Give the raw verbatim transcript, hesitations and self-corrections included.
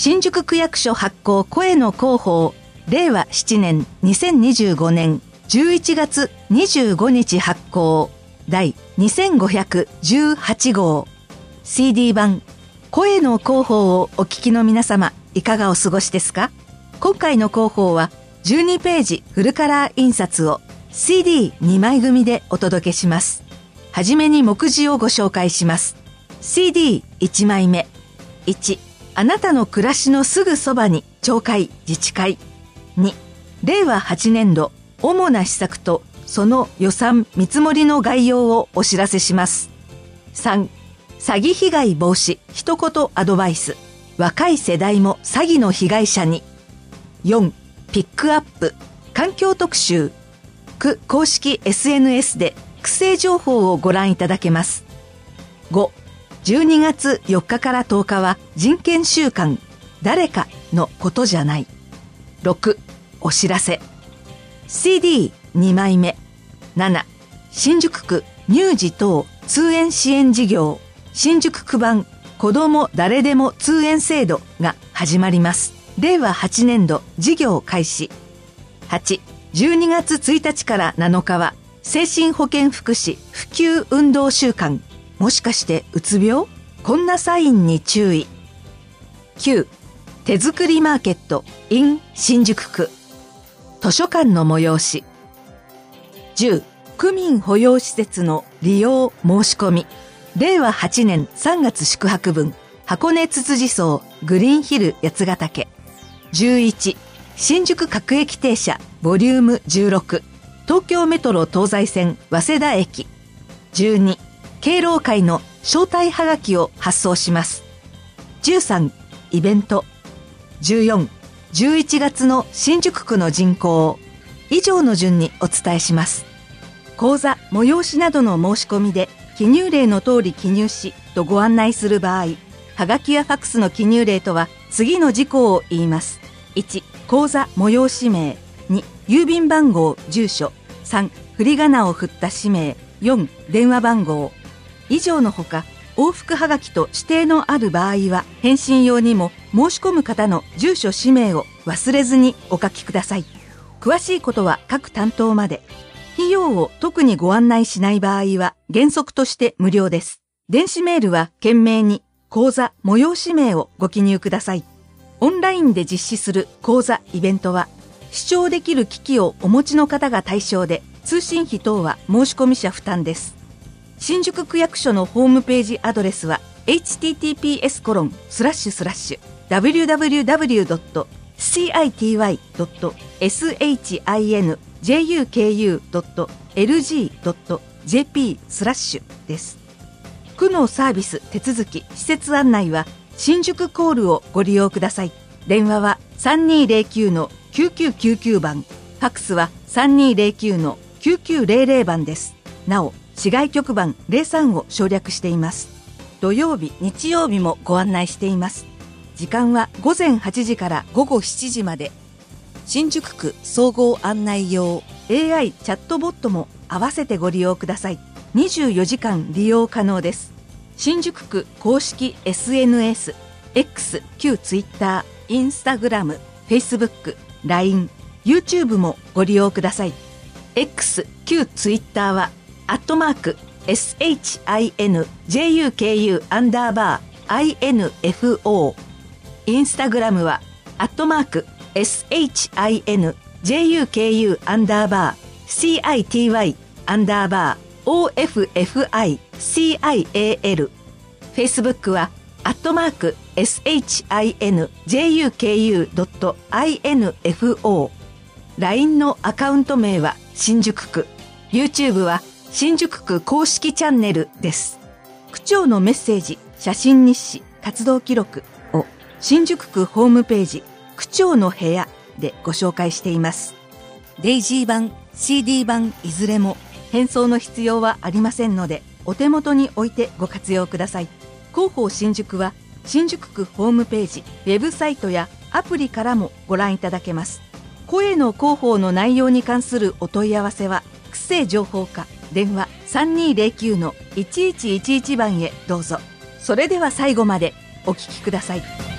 新宿区役所発行声の広報れいわななねんにせんにじゅうごねんじゅういちがつにじゅうごにち発行第にせんごひゃくじゅうはちごう シーディー 版声の広報をお聞きの皆様、いかがお過ごしですか？今回の広報はじゅうにページフルカラー印刷を シーディーに 枚組でお届けします。はじめに目次をご紹介します。シーディーいち 枚目。いち、あなたの暮らしのすぐそばに町会自治会。に、れいわはちねんど主な施策とその予算見積もりの概要をお知らせします。さん、詐欺被害防止一言アドバイス。若い世代も詐欺の被害者に。よん、ピックアップ環境特集。区公式 エスエヌエス で区政情報をご覧いただけます。ご、じゅうにがつよっかからとおかは人権週間、誰かのことじゃない。ろく、お知らせ。シーディーに 枚目。なな、新宿区乳児等通園支援事業、新宿区版子ども誰でも通園制度が始まります。れいわはちねんど事業開始。はち、じゅうにがつついたちからなのかは精神保健福祉普及運動週間。もしかしてうつ病？こんなサインに注意。きゅう、手作りマーケット in 新宿区。図書館の催し。じゅう、区民保養施設の利用申し込み。れいわはちねんさんがつ宿泊分、箱根つつじ荘グリーンヒル八ヶ岳。じゅういち、新宿各駅停車ボリュームじゅうろく、東京メトロ東西線早稲田駅。じゅうに、敬老会の招待はがきを発送します。じゅうさん、イベント。じゅうよん、じゅういちがつの新宿区の人口。以上の順にお伝えします。講座、催しなどの申し込みで記入例の通り記入しとご案内する場合、はがきやファックスの記入例とは次の事項を言います。いち、講座催し名。に、郵便番号住所。さん、振り仮名を振った氏名。よん、電話番号。以上のほか、往復はがきと指定のある場合は返信用にも申し込む方の住所氏名を忘れずにお書きください。詳しいことは各担当まで。費用を特にご案内しない場合は原則として無料です。電子メールは懸命に講座催し名をご記入ください。オンラインで実施する講座イベントは視聴できる機器をお持ちの方が対象で、通信費等は申し込み者負担です。新宿区役所のホームページアドレスは エイチティーティーピーエスコロンスラッシュスラッシュダブリューダブリューダブリュードットシーアイティーワイドットエスエイチアイエヌジェイユーケーユードットエルジードットジェーピースラッシュです。区のサービス、手続き、施設案内は新宿コールをご利用ください。電話は さんにーぜろきゅうのきゅうきゅうきゅうきゅう 番、ファックスは さんにーぜろきゅうのきゅうきゅうぜろぜろ 番です。なお、市外局番ゼロさんを省略しています。土曜日、日曜日もご案内しています。時間はごぜんはちじからごごしちじまで。新宿区総合案内用 エーアイ チャットボットも合わせてご利用ください。にじゅうよじかん利用可能です。新宿区公式 エスエヌエス、X、旧 Twitter、Instagram、Facebook、ライン、YouTube もご利用ください。X、旧 Twitter はアットマーク エスエイチアイエヌジェイユーケーユー アンダーバー アイエヌエフオー。インスタグラムはアットマーク エスエイチアイエヌジェイユーケーユー アンダーバー シーアイティーワイ アンダーバー オーエフエフアイ シーアイエーエル。フェイスブックはアットマーク エスエイチアイエヌジェイユーケーユー ドットアイエヌエフオー。ライン のアカウント名は新宿区。YouTube は新宿区公式チャンネルです。区長のメッセージ、写真日誌、活動記録を新宿区ホームページ区長の部屋でご紹介しています。デイジー版、シーディー 版いずれも返送の必要はありませんので、お手元に置いてご活用ください。広報新宿は新宿区ホームページ、ウェブサイトやアプリからもご覧いただけます。声の広報の内容に関するお問い合わせは区政情報課電話 さんにーぜろきゅうのいちいちいちいち 番へどうぞ。それでは最後までお聞きください。